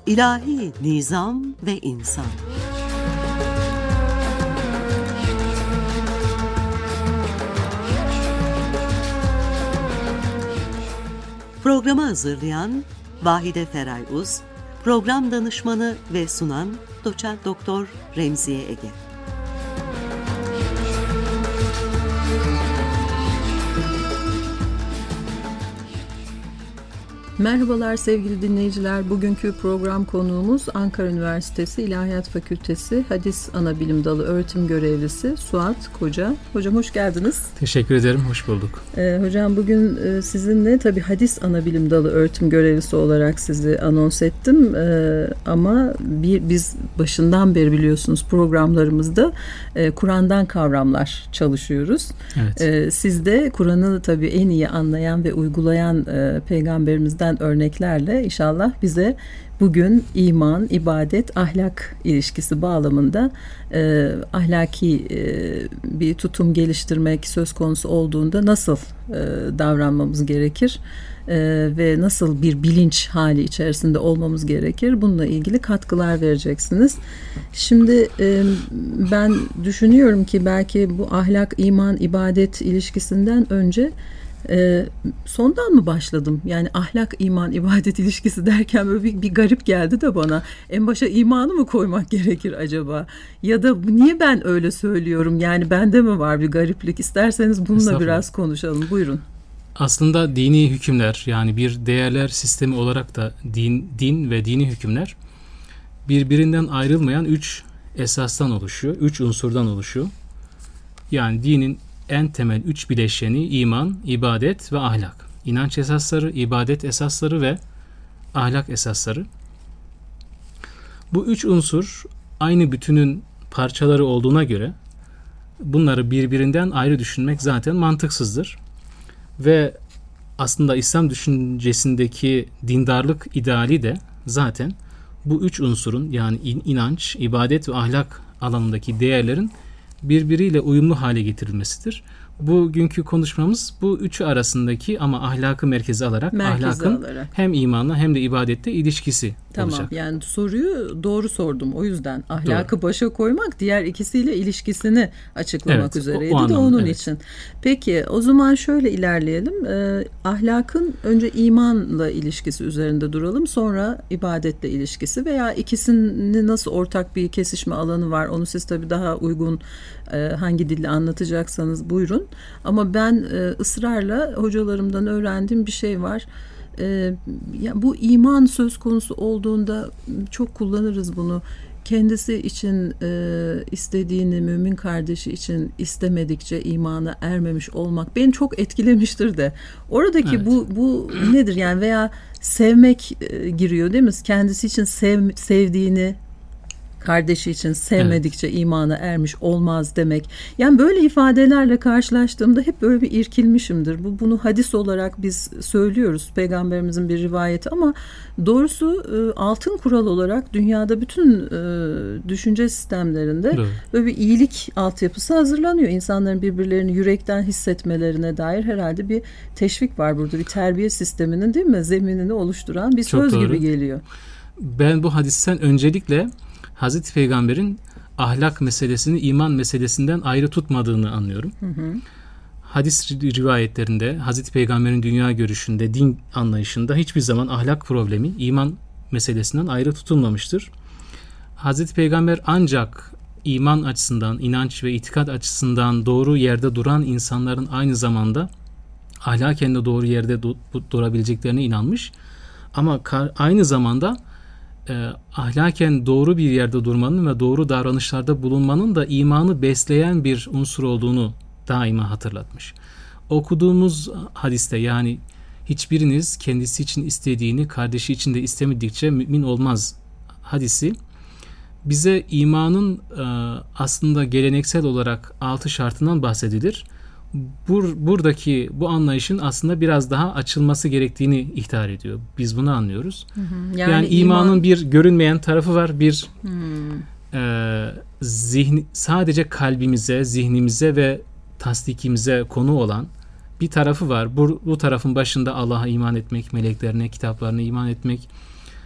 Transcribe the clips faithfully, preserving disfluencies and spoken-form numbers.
İlahi nizam ve insan. Programı hazırlayan Vahide Feray Uz, program danışmanı ve sunan Doçent Doktor Remziye Ege. Merhabalar sevgili dinleyiciler. Bugünkü program konuğumuz Ankara Üniversitesi İlahiyat Fakültesi Hadis Anabilim Dalı Öğretim Görevlisi Suat Koca. Hocam hoş geldiniz. Teşekkür ederim, hoş bulduk. Ee, hocam bugün e, sizinle tabii Hadis Anabilim Dalı Öğretim Görevlisi olarak sizi anons ettim. Ee, ama bir, biz başından beri biliyorsunuz programlarımızda e, Kur'an'dan kavramlar çalışıyoruz. Evet. Ee, siz de Kur'an'ı tabii en iyi anlayan ve uygulayan e, peygamberimizden örneklerle inşallah bize bugün iman, ibadet, ahlak ilişkisi bağlamında e, ahlaki e, bir tutum geliştirmek söz konusu olduğunda nasıl e, davranmamız gerekir e, ve nasıl bir bilinç hali içerisinde olmamız gerekir, bununla ilgili katkılar vereceksiniz. Şimdi e, ben düşünüyorum ki belki bu ahlak, iman, ibadet ilişkisinden önce Ee, sondan mı başladım? Yani ahlak, iman, ibadet ilişkisi derken böyle bir, bir garip geldi de bana. En başa imanı mı koymak gerekir acaba? Ya da niye ben öyle söylüyorum? Yani bende mi var bir gariplik? İsterseniz bununla biraz konuşalım. Buyurun. Aslında dini hükümler, yani bir değerler sistemi olarak da din, din ve dini hükümler birbirinden ayrılmayan üç esastan oluşuyor. Üç unsurdan oluşuyor. Yani dinin en temel üç bileşeni iman, ibadet ve ahlak. İnanç esasları, ibadet esasları ve ahlak esasları. Bu üç unsur aynı bütünün parçaları olduğuna göre bunları birbirinden ayrı düşünmek zaten mantıksızdır. Ve aslında İslam düşüncesindeki dindarlık ideali de zaten bu üç unsurun, yani inanç, ibadet ve ahlak alanındaki değerlerin birbiriyle uyumlu hale getirilmesidir. Bugünkü konuşmamız bu üçü arasındaki ama ahlakı merkeze alarak merkeze ahlakın alarak. hem imanla hem de ibadette ilişkisi tamam, olacak. Yani soruyu doğru sordum. O yüzden ahlakı doğru. Başa koymak diğer ikisiyle ilişkisini açıklamak evet, üzereydi o, o de onun evet. için. Peki o zaman şöyle ilerleyelim. Ee, ahlakın önce imanla ilişkisi üzerinde duralım. Sonra ibadetle ilişkisi veya ikisinin nasıl ortak bir kesişme alanı var. Onu siz tabii daha uygun e, hangi dille anlatacaksanız buyurun. Ama ben e, ısrarla hocalarımdan öğrendiğim bir şey var. E, ya bu iman söz konusu olduğunda çok kullanırız bunu. Kendisi için e, istediğini mümin kardeşi için istemedikçe imana ermemiş olmak beni çok etkilemiştir de. Oradaki evet. bu bu nedir yani, veya sevmek e, giriyor değil mi? Kendisi için sev, sevdiğini kardeşi için sevmedikçe evet. imana ermiş olmaz demek. Yani böyle ifadelerle karşılaştığımda hep böyle bir irkilmişimdir. Bu bunu hadis olarak biz söylüyoruz. Peygamberimizin bir rivayeti ama doğrusu altın kural olarak dünyada bütün düşünce sistemlerinde evet. böyle bir iyilik altyapısı hazırlanıyor. İnsanların birbirlerini yürekten hissetmelerine dair herhalde bir teşvik var burada. Bir terbiye sisteminin değil mi? Zeminini oluşturan bir Çok söz doğru. gibi geliyor. Ben bu hadisten öncelikle Hazreti Peygamber'in ahlak meselesini iman meselesinden ayrı tutmadığını anlıyorum. Hı hı. Hadis rivayetlerinde Hazreti Peygamber'in dünya görüşünde, din anlayışında hiçbir zaman ahlak problemi iman meselesinden ayrı tutulmamıştır. Hazreti Peygamber ancak iman açısından, inanç ve itikat açısından doğru yerde duran insanların aynı zamanda ahlaken de doğru yerde du- durabileceklerine inanmış. Ama aynı zamanda E, ahlaken doğru bir yerde durmanın ve doğru davranışlarda bulunmanın da imanı besleyen bir unsur olduğunu daima hatırlatmış. Okuduğumuz hadiste, yani hiçbiriniz kendisi için istediğini kardeşi için de istemedikçe mümin olmaz hadisi bize imanın e, aslında geleneksel olarak altı şartından bahsedilir. Bur, buradaki bu anlayışın aslında biraz daha açılması gerektiğini ihtar ediyor. Biz bunu anlıyoruz. Hı hı. Yani, yani imanın iman... bir görünmeyen tarafı var, bir e, zihni, sadece kalbimize, zihnimize ve tasdikimize konu olan bir tarafı var. Bu, bu tarafın başında Allah'a iman etmek, meleklerine, kitaplarına iman etmek,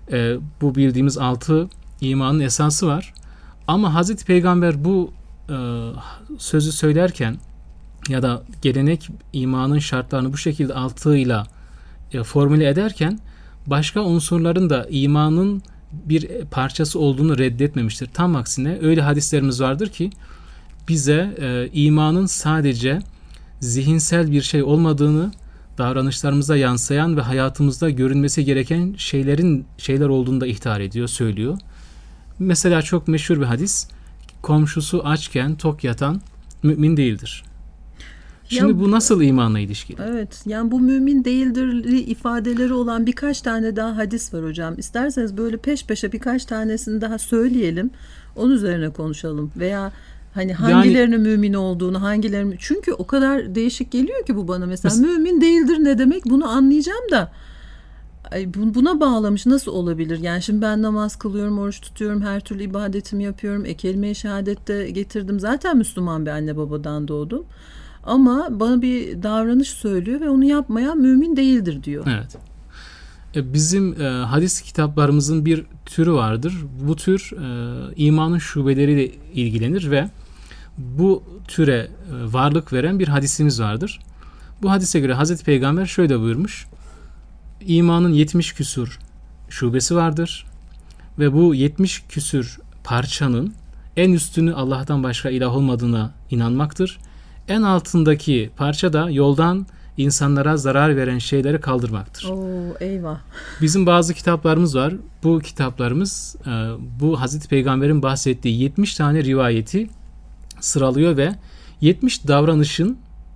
E, bu bildiğimiz altı imanın esası var. Ama Hazreti Peygamber bu e, sözü söylerken ya da gelenek imanın şartlarını bu şekilde altıyla e, formüle ederken başka unsurların da imanın bir parçası olduğunu reddetmemiştir. Tam aksine öyle hadislerimiz vardır ki bize e, imanın sadece zihinsel bir şey olmadığını, davranışlarımıza yansıyan ve hayatımızda görünmesi gereken şeylerin şeyler olduğunu da ihtar ediyor, söylüyor. Mesela çok meşhur bir hadis, komşusu açken tok yatan mümin değildir. Şimdi ya, bu nasıl imanla ilişkili? Evet, yani bu mümin değildir ifadeleri olan birkaç tane daha hadis var hocam. İsterseniz böyle peş peşe birkaç tanesini daha söyleyelim, onun üzerine konuşalım. Veya hani hangilerinin yani, mümin olduğunu, hangilerinin... Çünkü o kadar değişik geliyor ki bu bana mesela. Mes- mümin değildir ne demek, bunu anlayacağım da ay, buna bağlamış nasıl olabilir? Yani şimdi ben namaz kılıyorum, oruç tutuyorum, her türlü ibadetimi yapıyorum. E, kelime-i şehadette getirdim. Zaten Müslüman bir anne babadan doğdum. Ama bana bir davranış söylüyor ve onu yapmayan mümin değildir diyor. Evet. E, bizim e, hadis kitaplarımızın bir türü vardır. Bu tür e, imanın şubeleriyle ilgilenir ve bu türe e, varlık veren bir hadisimiz vardır. Bu hadise göre Hazreti Peygamber şöyle buyurmuş. İmanın yetmiş küsur şubesi vardır ve bu yetmiş küsur parçanın en üstünü Allah'tan başka ilah olmadığına inanmaktır. En altındaki parça da yoldan insanlara zarar veren şeyleri kaldırmaktır. Oo, eyvah. Bizim bazı kitaplarımız var. Bu kitaplarımız bu Hazreti Peygamber'in bahsettiği yetmiş tane rivayeti sıralıyor ve yetmiş davranışın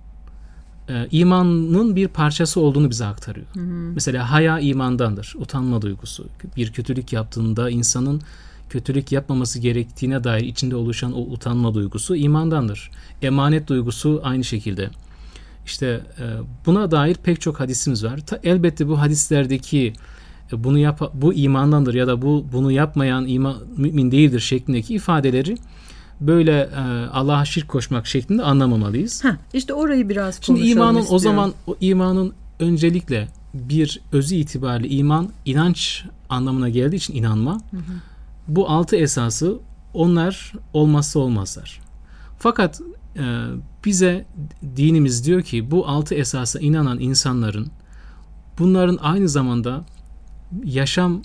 imanın bir parçası olduğunu bize aktarıyor. Hı hı. Mesela haya imandandır. Utanma duygusu. Bir kötülük yaptığında insanın kötülük yapmaması gerektiğine dair içinde oluşan o utanma duygusu imandandır. Emanet duygusu aynı şekilde. İşte buna dair pek çok hadisimiz var. Ta, elbette bu hadislerdeki bunu yap bu imandandır ya da bu bunu yapmayan iman, mümin değildir şeklindeki ifadeleri böyle Allah'a şirk koşmak şeklinde anlamamalıyız. Heh, işte orayı biraz konuşalım. Şimdi imanın istiyorum. o zaman o imanın öncelikle bir özü itibariyle iman inanç anlamına geldiği için inanma. Hı hı. Bu altı esası onlar olmazsa olmazlar. Fakat e, bize dinimiz diyor ki bu altı esasa inanan insanların bunların aynı zamanda yaşam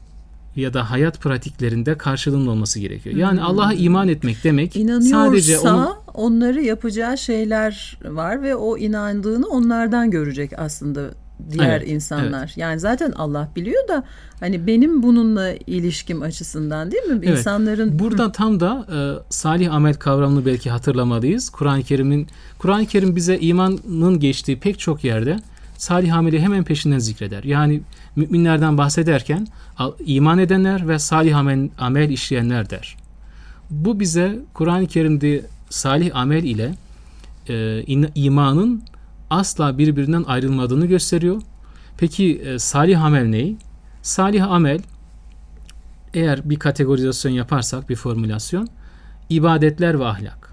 ya da hayat pratiklerinde karşılığının olması gerekiyor. Yani hmm. Allah'a iman etmek demek sadece onun... onları yapacağı şeyler var ve o inandığını onlardan görecek aslında diğer evet, insanlar. Evet. Yani zaten Allah biliyor da hani benim bununla ilişkim açısından değil mi? Evet. İnsanların burada tam da e, salih amel kavramını belki hatırlamalıyız. Kur'an-ı Kerim'in Kur'an-ı Kerim bize imanın geçtiği pek çok yerde salih ameli hemen peşinden zikreder. Yani müminlerden bahsederken iman edenler ve salih amel, amel işleyenler der. Bu bize Kur'an-ı Kerim'de salih amel ile e, imanın asla birbirinden ayrılmadığını gösteriyor. Peki e, salih amel ne? Salih amel, eğer bir kategorizasyon yaparsak, bir formülasyon, ibadetler ve ahlak.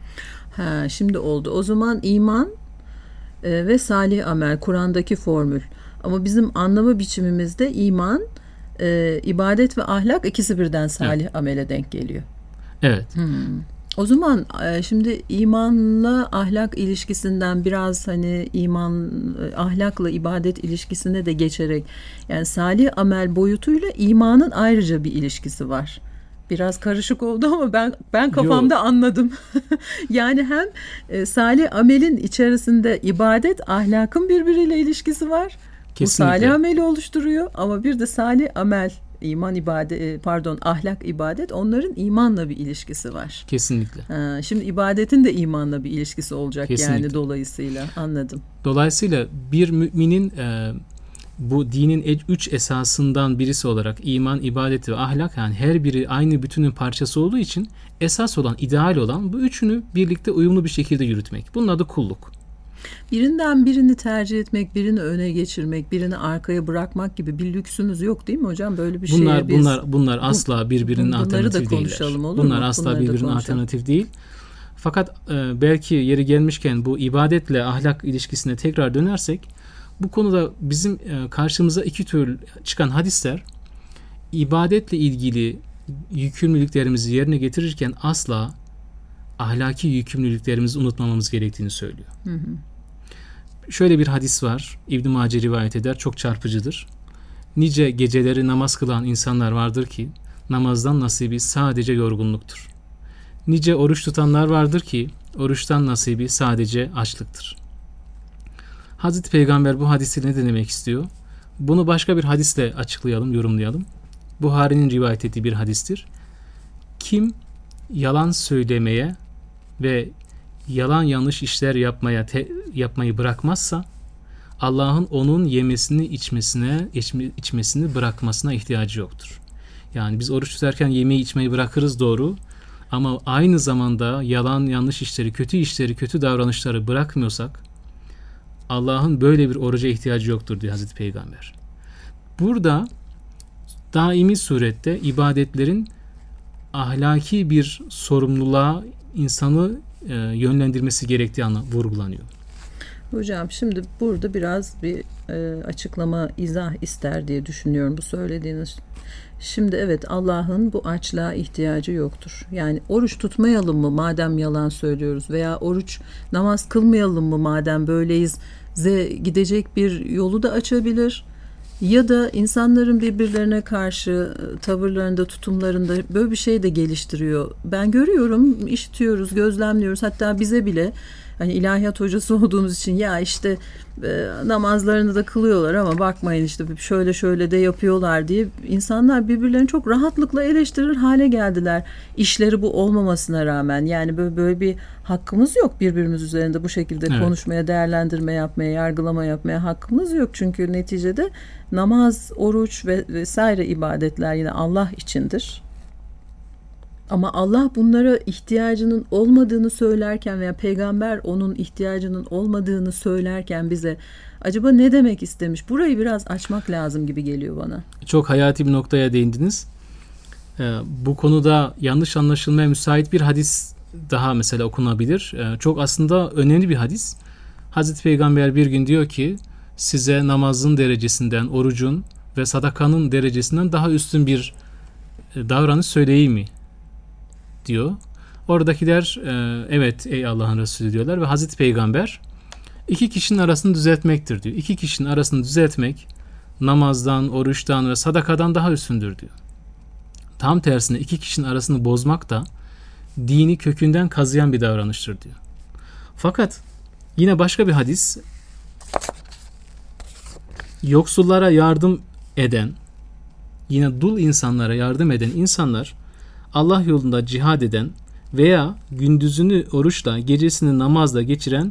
Ha, şimdi oldu. O zaman iman e, ve salih amel Kur'an'daki formül. Ama bizim anlama biçimimizde iman, e, ibadet ve ahlak ikisi birden salih evet. amele denk geliyor. Evet. Hmm. O zaman şimdi imanla ahlak ilişkisinden biraz hani iman ahlakla ibadet ilişkisine de geçerek yani salih amel boyutuyla imanın ayrıca bir ilişkisi var. Biraz karışık oldu ama ben ben kafamda Yo. anladım. Yani hem e, salih amelin içerisinde ibadet ahlakın birbiriyle ilişkisi var. Kesinlikle. Bu salih ameli oluşturuyor ama bir de salih amel İman ibadet pardon ahlak ibadet onların imanla bir ilişkisi var. Kesinlikle. Ha, şimdi ibadetin de imanla bir ilişkisi olacak. Kesinlikle. Yani dolayısıyla anladım. Dolayısıyla bir müminin e, bu dinin üç esasından birisi olarak iman, ibadet ve ahlak yani her biri aynı bütünün parçası olduğu için esas olan, ideal olan bu üçünü birlikte uyumlu bir şekilde yürütmek. Bunun adı kulluk. Birinden birini tercih etmek, birini öne geçirmek, birini arkaya bırakmak gibi bir lüksümüz yok değil mi hocam? Böyle bir bunlar, şeye biz... Bunlar, bunlar asla birbirinin bunları alternatif da konuşalım, değiller. Olur bunlar mu? asla bunları birbirinin alternatif değil. Fakat e, belki yeri gelmişken bu ibadetle ahlak ilişkisine tekrar dönersek bu konuda bizim e, karşımıza iki tür çıkan hadisler ibadetle ilgili yükümlülüklerimizi yerine getirirken asla ahlaki yükümlülüklerimizi unutmamamız gerektiğini söylüyor. Hı hı. Şöyle bir hadis var. İbn-i Mace rivayet eder. Çok çarpıcıdır. Nice geceleri namaz kılan insanlar vardır ki namazdan nasibi sadece yorgunluktur. Nice oruç tutanlar vardır ki oruçtan nasibi sadece açlıktır. Hazreti Peygamber bu hadisi ne demek istiyor? Bunu başka bir hadisle açıklayalım, yorumlayalım. Buhari'nin rivayet ettiği bir hadistir. Kim yalan söylemeye ve yalan yanlış işler yapmaya te, yapmayı bırakmazsa Allah'ın onun yemesini içmesine içme, içmesini bırakmasına ihtiyacı yoktur. Yani biz oruç tutarken yemeği içmeyi bırakırız, doğru, ama aynı zamanda yalan yanlış işleri, kötü işleri, kötü davranışları bırakmıyorsak Allah'ın böyle bir oruca ihtiyacı yoktur diyor Hazreti Peygamber. Burada daimi surette ibadetlerin ahlaki bir sorumluluğa insanı e, yönlendirmesi gerektiği anı vurgulanıyor. Hocam şimdi burada biraz bir e, açıklama, izah ister diye düşünüyorum bu söylediğiniz. Şimdi evet, Allah'ın bu açlığa ihtiyacı yoktur. Yani oruç tutmayalım mı madem yalan söylüyoruz, veya oruç namaz kılmayalım mı madem böyleyiz, ze gidecek bir yolu da açabilir. Ya da insanların birbirlerine karşı tavırlarında, tutumlarında böyle bir şey de geliştiriyor. Ben görüyorum, işitiyoruz, gözlemliyoruz. Hatta bize bile, hani ilahiyat hocası olduğumuz için, ya işte e, namazlarını da kılıyorlar ama bakmayın işte şöyle şöyle de yapıyorlar diye insanlar birbirlerini çok rahatlıkla eleştirir hale geldiler. İşleri bu olmamasına rağmen, yani böyle, böyle bir hakkımız yok birbirimiz üzerinde bu şekilde evet. konuşmaya, değerlendirme yapmaya, yargılama yapmaya hakkımız yok. Çünkü neticede namaz, oruç ve vesaire ibadetler yine Allah içindir. Ama Allah bunlara ihtiyacının olmadığını söylerken veya peygamber onun ihtiyacının olmadığını söylerken bize acaba ne demek istemiş? Burayı biraz açmak lazım gibi geliyor bana. Çok hayati bir noktaya değindiniz. Ee, bu konuda yanlış anlaşılmaya müsait bir hadis daha mesela okunabilir. Ee, çok aslında önemli bir hadis. Hazreti Peygamber bir gün diyor ki, size namazın derecesinden, orucun ve sadakanın derecesinden daha üstün bir davranış söyleyeyim mi? diyor. Oradakiler e, evet ey Allah'ın Resulü diyorlar ve Hazreti Peygamber iki kişinin arasını düzeltmektir diyor. İki kişinin arasını düzeltmek namazdan, oruçtan ve sadakadan daha üstündür diyor. Tam tersine iki kişinin arasını bozmak da dini kökünden kazıyan bir davranıştır diyor. Fakat yine başka bir hadis, yoksullara yardım eden, yine dul insanlara yardım eden insanlar Allah yolunda cihad eden veya gündüzünü oruçla, gecesini namazla geçiren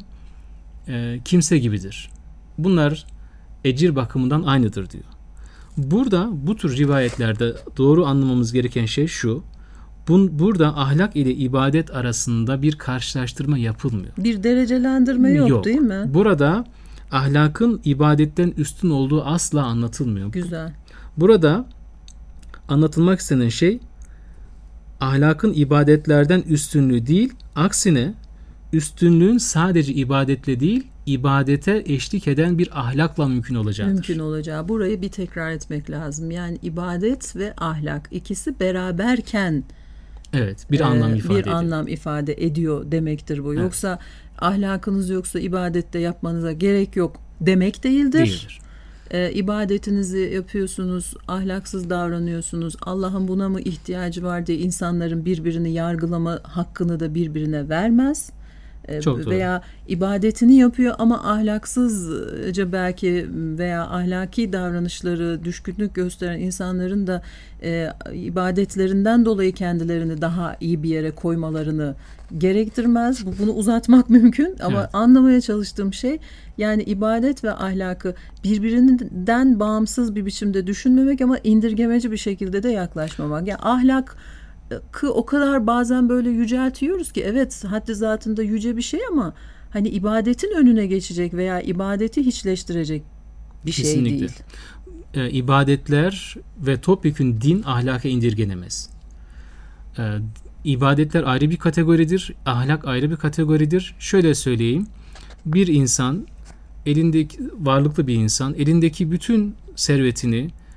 e, kimse gibidir. Bunlar ecir bakımından aynıdır diyor. Burada bu tür rivayetlerde doğru anlamamız gereken şey şu: bun, burada ahlak ile ibadet arasında bir karşılaştırma yapılmıyor. Bir derecelendirme yok, yok değil mi? Burada ahlakın ibadetten üstün olduğu asla anlatılmıyor. Güzel. Burada anlatılmak istenen şey, ahlakın ibadetlerden üstünlüğü değil, aksine üstünlüğün sadece ibadetle değil, ibadete eşlik eden bir ahlakla mümkün olacaktır. Mümkün olacağı. Burayı bir tekrar etmek lazım. Yani ibadet ve ahlak ikisi beraberken evet, bir anlam ifade bir ediyor. anlam ifade ediyor demektir bu. Evet. Yoksa ahlakınız yoksa ibadette yapmanıza gerek yok demek değildir. Değildir. E, ibadetinizi yapıyorsunuz, ahlaksız davranıyorsunuz, Allah'ın buna mı ihtiyacı var diye insanların birbirini yargılama hakkını da birbirine vermez. E, Çok veya doğru. ibadetini yapıyor ama ahlaksızca belki veya ahlaki davranışları düşkünlük gösteren insanların da e, ibadetlerinden dolayı kendilerini daha iyi bir yere koymalarını gerektirmez. Bunu uzatmak mümkün ama evet. anlamaya çalıştığım şey, yani ibadet ve ahlakı birbirinden bağımsız bir biçimde düşünmemek ama indirgemeci bir şekilde de yaklaşmamak. Yani ahlak o kadar bazen böyle yüceltiyoruz ki, evet haddi zatında yüce bir şey ama hani ibadetin önüne geçecek veya ibadeti hiçleştirecek bir Kesinlikle. şey değil. Ee, ibadetler ve topyekün din ahlaka indirgenemez. Ee, ibadetler ayrı bir kategoridir, ahlak ayrı bir kategoridir. Şöyle söyleyeyim, bir insan elindeki varlıklı bir insan elindeki bütün servetini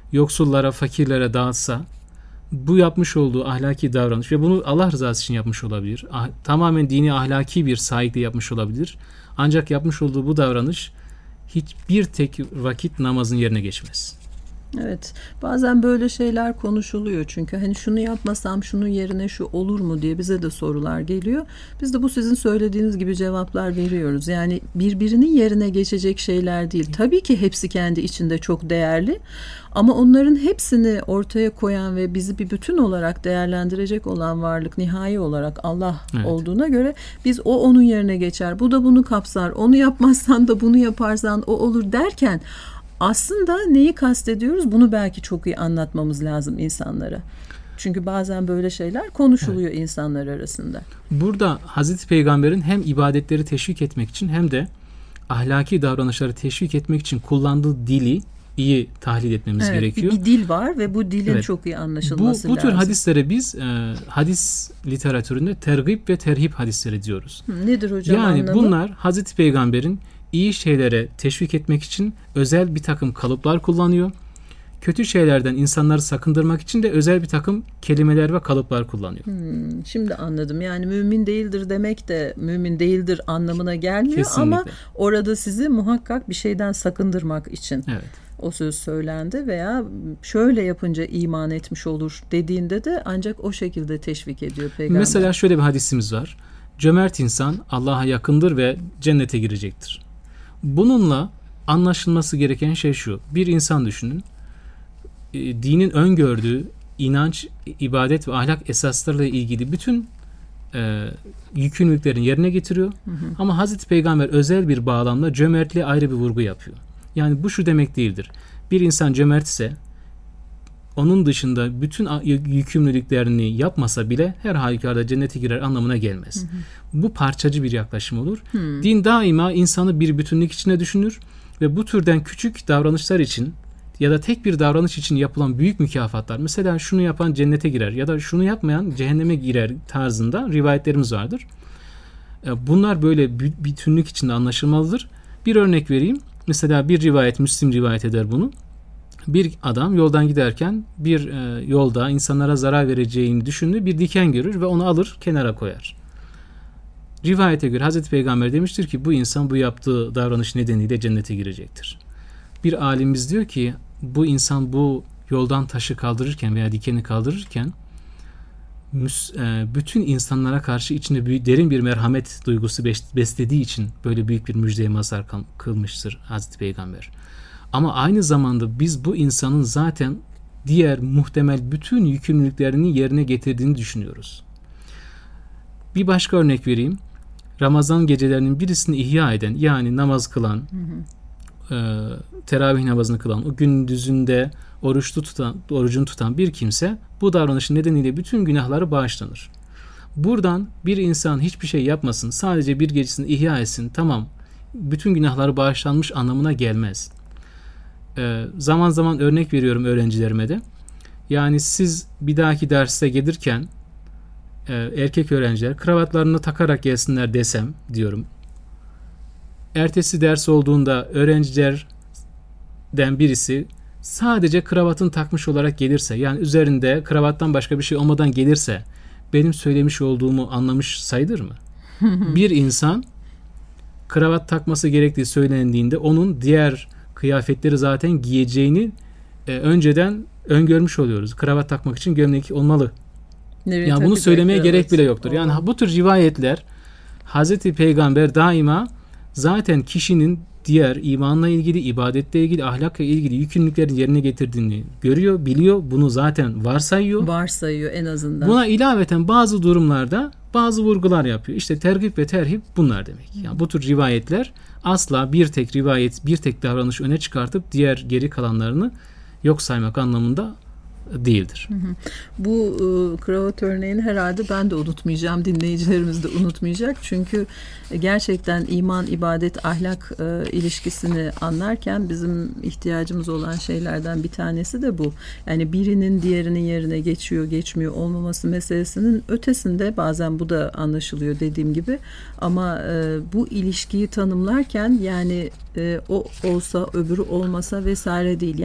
yoksullara, fakirlere dağıtsa, bu yapmış olduğu ahlaki davranış ve bunu Allah rızası için yapmış olabilir. Ah, tamamen dini ahlaki bir sahikle yapmış olabilir. Ancak yapmış olduğu bu davranış hiçbir tek vakit namazın yerine geçmez. Evet, bazen böyle şeyler konuşuluyor çünkü hani şunu yapmasam şunun yerine şu olur mu diye bize de sorular geliyor. Biz de bu sizin söylediğiniz gibi cevaplar veriyoruz. Yani birbirinin yerine geçecek şeyler değil. Tabii ki hepsi kendi içinde çok değerli ama onların hepsini ortaya koyan ve bizi bir bütün olarak değerlendirecek olan varlık nihai olarak Allah evet. olduğuna göre biz o onun yerine geçer. Bu da bunu kapsar. Onu yapmazsan da bunu yaparsan o olur derken aslında neyi kastediyoruz? Bunu belki çok iyi anlatmamız lazım insanlara. Çünkü bazen böyle şeyler konuşuluyor evet. insanlar arasında. Burada Hazreti Peygamber'in hem ibadetleri teşvik etmek için hem de ahlaki davranışları teşvik etmek için kullandığı dili iyi tahlil etmemiz evet, gerekiyor. Bir, bir dil var ve bu dilin evet. çok iyi anlaşılması bu, bu lazım. Bu tür hadislere biz e, hadis literatüründe tergib ve terhip hadisleri diyoruz. Hı, nedir hocam yani anlamı? Bunlar Hazreti Peygamber'in iyi şeylere teşvik etmek için özel bir takım kalıplar kullanıyor. Kötü şeylerden insanları sakındırmak için de özel bir takım kelimeler ve kalıplar kullanıyor. Hmm, şimdi anladım. Yani mümin değildir demek de mümin değildir anlamına gelmiyor. Kesinlikle. Ama orada sizi muhakkak bir şeyden sakındırmak için evet. o söz söylendi veya şöyle yapınca iman etmiş olur dediğinde de ancak o şekilde teşvik ediyor Peygamber. Mesela şöyle bir hadisimiz var. Cömert insan Allah'a yakındır ve cennete girecektir. Bununla anlaşılması gereken şey şu. Bir insan düşünün. E, dinin öngördüğü inanç, ibadet ve ahlak esaslarıyla ilgili bütün e, yükümlülüklerini yerine getiriyor. Hı hı. Ama Hazreti Peygamber özel bir bağlamda cömertliğe ayrı bir vurgu yapıyor. Yani bu şu demek değildir. Bir insan cömertse onun dışında bütün yükümlülüklerini yapmasa bile her halükarda cennete girer anlamına gelmez. Hı hı. Bu parçacı bir yaklaşım olur. Hı. Din daima insanı bir bütünlük içine düşünür ve bu türden küçük davranışlar için ya da tek bir davranış için yapılan büyük mükafatlar, mesela şunu yapan cennete girer ya da şunu yapmayan cehenneme girer tarzında rivayetlerimiz vardır. Bunlar böyle bütünlük içinde anlaşılmalıdır. Bir örnek vereyim. Mesela bir rivayet, Müslim rivayet eder bunu. Bir adam yoldan giderken bir e, yolda insanlara zarar vereceğini düşündüğü bir diken görür ve onu alır kenara koyar. Rivayete göre Hazreti Peygamber demiştir ki bu insan bu yaptığı davranış nedeniyle cennete girecektir. Bir alimimiz diyor ki bu insan bu yoldan taşı kaldırırken veya dikeni kaldırırken müs, e, bütün insanlara karşı içinde büyük, derin bir merhamet duygusu beslediği için böyle büyük bir müjdeye mazhar kılmıştır Hazreti Peygamber. Ama aynı zamanda biz bu insanın zaten diğer muhtemel bütün yükümlülüklerini yerine getirdiğini düşünüyoruz. Bir başka örnek vereyim. Ramazan gecelerinin birisini ihya eden, yani namaz kılan, hı hı. E, teravih namazını kılan, o gündüzünde oruçlu tutan, orucunu tutan bir kimse bu davranışı nedeniyle bütün günahları bağışlanır. Buradan bir insan hiçbir şey yapmasın, sadece bir gecesini ihya etsin, tamam, bütün günahları bağışlanmış anlamına gelmez. Ee, zaman zaman örnek veriyorum öğrencilerime de. Yani siz bir dahaki derste gelirken e, erkek öğrenciler kravatlarını takarak gelsinler desem diyorum. Ertesi ders olduğunda öğrencilerden birisi sadece kravatını takmış olarak gelirse, yani üzerinde kravattan başka bir şey olmadan gelirse benim söylemiş olduğumu anlamış sayılır mı? Bir insan kravat takması gerektiği söylendiğinde onun diğer kıyafetleri zaten giyeceğini e, önceden öngörmüş oluyoruz. Kravat takmak için gömlek olmalı. Evet, yani bunu söylemeye gerek evet. bile yoktur. Yani o. Bu tür rivayetler Hazreti Peygamber daima zaten kişinin diğer imanla ilgili, ibadetle ilgili, ahlakla ilgili yükümlülüklerin yerine getirdiğini görüyor, biliyor. Bunu zaten varsayıyor. Varsayıyor en azından. Buna ilaveten bazı durumlarda bazı vurgular yapıyor. İşte tergib ve terhip bunlar demek. Yani bu tür rivayetler asla bir tek rivayet, bir tek davranış öne çıkartıp diğer geri kalanlarını yok saymak anlamında değildir. Hı hı. Bu e, kravat örneğini herhalde ben de unutmayacağım, dinleyicilerimiz de unutmayacak. Çünkü gerçekten iman, ibadet, ahlak e, ilişkisini anlarken bizim ihtiyacımız olan şeylerden bir tanesi de bu. Yani birinin diğerinin yerine geçiyor, geçmiyor olmaması meselesinin ötesinde bazen bu da anlaşılıyor dediğim gibi. Ama e, bu ilişkiyi tanımlarken yani e, o olsa öbürü olmasa vesaire değil. Yani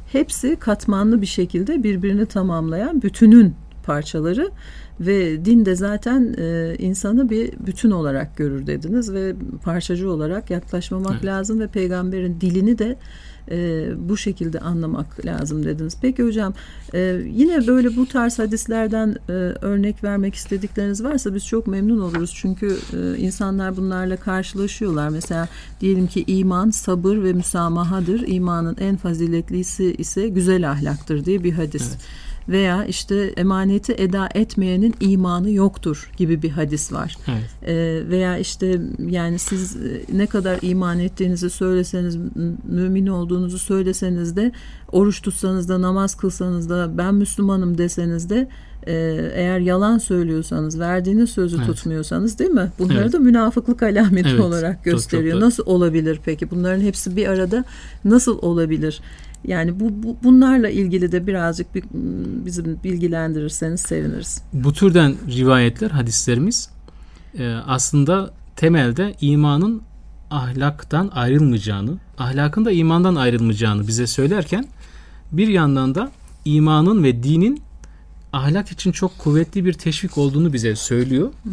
hepsi katmanlı bir şekilde birbirini tamamlayan bütünün parçaları ve din de zaten e, insanı bir bütün olarak görür dediniz ve parçacı olarak yaklaşmamak evet. lazım ve peygamberin dilini de e, bu şekilde anlamak lazım dediniz. Peki hocam e, yine böyle bu tarz hadislerden e, örnek vermek istedikleriniz varsa biz çok memnun oluruz. Çünkü e, insanlar bunlarla karşılaşıyorlar. Mesela diyelim ki iman, sabır ve müsamahadır. İmanın en faziletlisi ise güzel ahlaktır diye bir hadis. Evet. Veya işte emaneti eda etmeyenin imanı yoktur gibi bir hadis var. Evet. Ee, veya işte yani siz ne kadar iman ettiğinizi söyleseniz, mümin olduğunuzu söyleseniz de, oruç tutsanız da, namaz kılsanız da, ben Müslümanım deseniz de, e, eğer yalan söylüyorsanız, verdiğiniz sözü evet. tutmuyorsanız, değil mi? Bunları evet. da münafıklık alameti evet. olarak gösteriyor. Çok, çok nasıl olabilir peki? Bunların hepsi bir arada nasıl olabilir? Yani bu, bu bunlarla ilgili de birazcık bir, bizim bilgilendirirseniz seviniriz. Bu türden rivayetler, hadislerimiz e, aslında temelde imanın ahlaktan ayrılmayacağını, ahlakın da imandan ayrılmayacağını bize söylerken bir yandan da imanın ve dinin ahlak için çok kuvvetli bir teşvik olduğunu bize söylüyor. Hı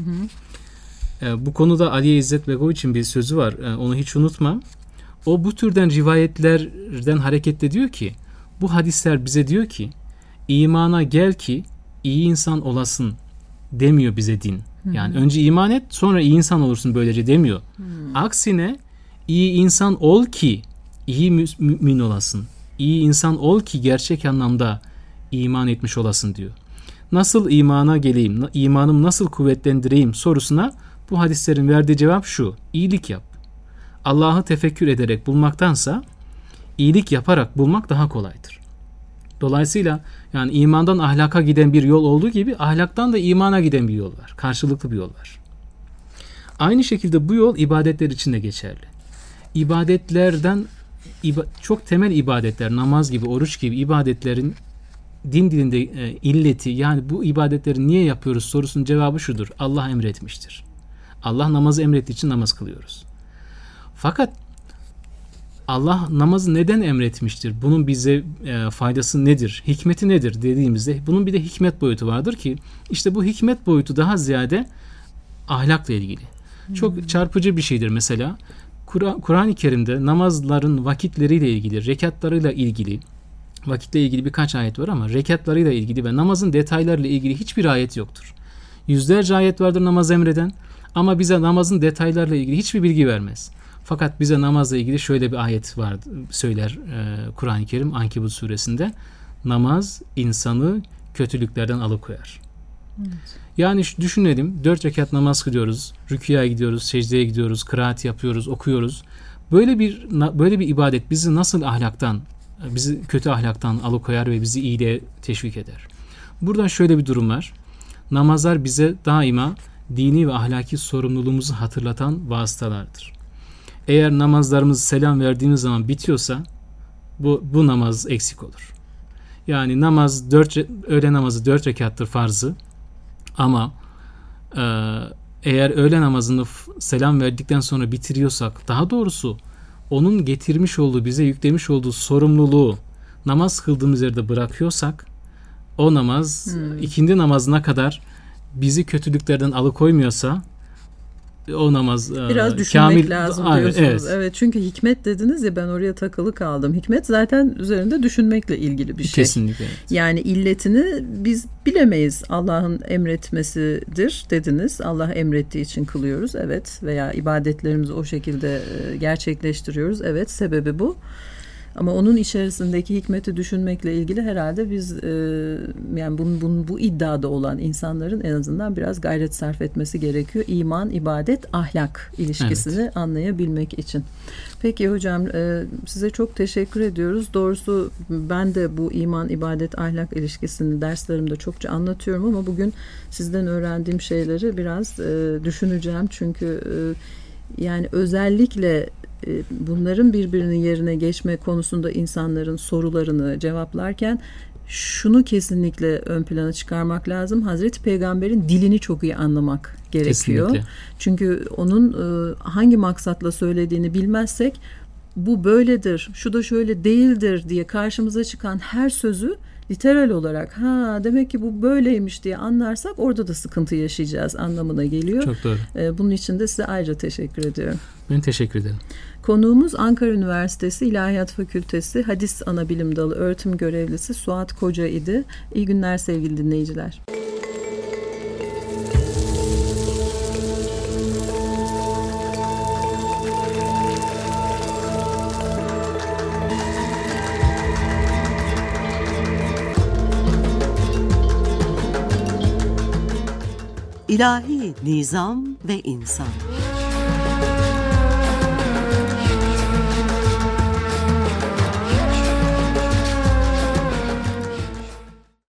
hı. E, bu konuda Aliye İzzet Begoviç'in bir sözü var. E, onu hiç unutmam. O bu türden rivayetlerden hareketle diyor ki, bu hadisler bize diyor ki, imana gel ki iyi insan olasın demiyor bize din. Yani hmm. önce iman et, sonra iyi insan olursun böylece demiyor. Hmm. Aksine iyi insan ol ki iyi mü- mümin olasın. İyi insan ol ki gerçek anlamda iman etmiş olasın diyor. Nasıl imana geleyim, imanımı nasıl kuvvetlendireyim sorusuna bu hadislerin verdiği cevap şu: iyilik yap. Allah'ı tefekkür ederek bulmaktansa iyilik yaparak bulmak daha kolaydır. Dolayısıyla yani imandan ahlaka giden bir yol olduğu gibi ahlaktan da imana giden bir yol var. Karşılıklı bir yol var. Aynı şekilde bu yol ibadetler için de geçerli. İbadetlerden çok temel ibadetler, namaz gibi, oruç gibi ibadetlerin din dilinde e, illeti, yani bu ibadetleri niye yapıyoruz sorusunun cevabı şudur: Allah emretmiştir. Allah namazı emrettiği için namaz kılıyoruz. Fakat Allah namazı neden emretmiştir? Bunun bize e, faydası nedir? Hikmeti nedir dediğimizde bunun bir de hikmet boyutu vardır ki işte bu hikmet boyutu daha ziyade ahlakla ilgili. Hmm. Çok çarpıcı bir şeydir mesela. Kur- Kur'an-ı Kerim'de namazların vakitleriyle ilgili, rekatlarıyla ilgili, vakitle ilgili birkaç ayet var ama rekatlarıyla ilgili ve namazın detaylarıyla ilgili hiçbir ayet yoktur. Yüzlerce ayet vardır namaz emreden ama bize namazın detaylarıyla ilgili hiçbir bilgi vermez. Fakat bize namazla ilgili şöyle bir ayet var, söyler e, Kur'an-ı Kerim Ankebut suresinde: namaz insanı kötülüklerden alıkoyar. Evet. Yani düşünelim, dört rekat namaz kılıyoruz, rükûya gidiyoruz, secdeye gidiyoruz, kıraat yapıyoruz, okuyoruz. Böyle bir böyle bir ibadet bizi nasıl ahlaktan, bizi kötü ahlaktan alıkoyar ve bizi iyiliğe teşvik eder? Buradan şöyle bir durum var. Namazlar bize daima dini ve ahlaki sorumluluğumuzu hatırlatan vasıtalardır. Eğer namazlarımız selam verdiğimiz zaman bitiyorsa bu, bu namaz eksik olur. Yani namaz dört, öğle namazı dört rekattır farzı ama e, eğer öğle namazını selam verdikten sonra bitiriyorsak, daha doğrusu onun getirmiş olduğu, bize yüklemiş olduğu sorumluluğu namaz kıldığımız yerde bırakıyorsak, o namaz hmm. ikindi namazına kadar bizi kötülüklerden alıkoymuyorsa o namaz biraz düşünmek kamil, lazım diyorsunuz. Evet. evet. Çünkü hikmet dediniz ya, ben oraya takılı kaldım. Hikmet zaten üzerinde düşünmekle ilgili bir şey. Kesinlikle. Evet. Yani illetini biz bilemeyiz. Allah'ın emretmesidir dediniz. Allah emrettiği için kılıyoruz. Evet. Veya ibadetlerimizi o şekilde gerçekleştiriyoruz. Evet. Sebebi bu. Ama onun içerisindeki hikmeti düşünmekle ilgili herhalde biz e, yani bunun, bunun bu iddiada olan insanların en azından biraz gayret sarf etmesi gerekiyor. İman, ibadet, ahlak ilişkisini evet. anlayabilmek için. Peki hocam, e, size çok teşekkür ediyoruz. Doğrusu ben de bu iman, ibadet, ahlak ilişkisini derslerimde çokça anlatıyorum ama bugün sizden öğrendiğim şeyleri biraz e, düşüneceğim. Çünkü e, yani özellikle bunların birbirinin yerine geçme konusunda insanların sorularını cevaplarken şunu kesinlikle ön plana çıkarmak lazım: Hazreti Peygamber'in dilini çok iyi anlamak gerekiyor. Kesinlikle. Çünkü onun hangi maksatla söylediğini bilmezsek bu böyledir, şu da şöyle değildir diye karşımıza çıkan her sözü literal olarak ha demek ki bu böyleymiş diye anlarsak orada da sıkıntı yaşayacağız anlamına geliyor. Çok doğru. Bunun için de size ayrıca teşekkür ediyorum. Ben teşekkür ederim. Konuğumuz Ankara Üniversitesi İlahiyat Fakültesi Hadis Anabilim Dalı öğretim görevlisi Suat Koca idi. İyi günler sevgili dinleyiciler. İlahi Nizam ve İnsan.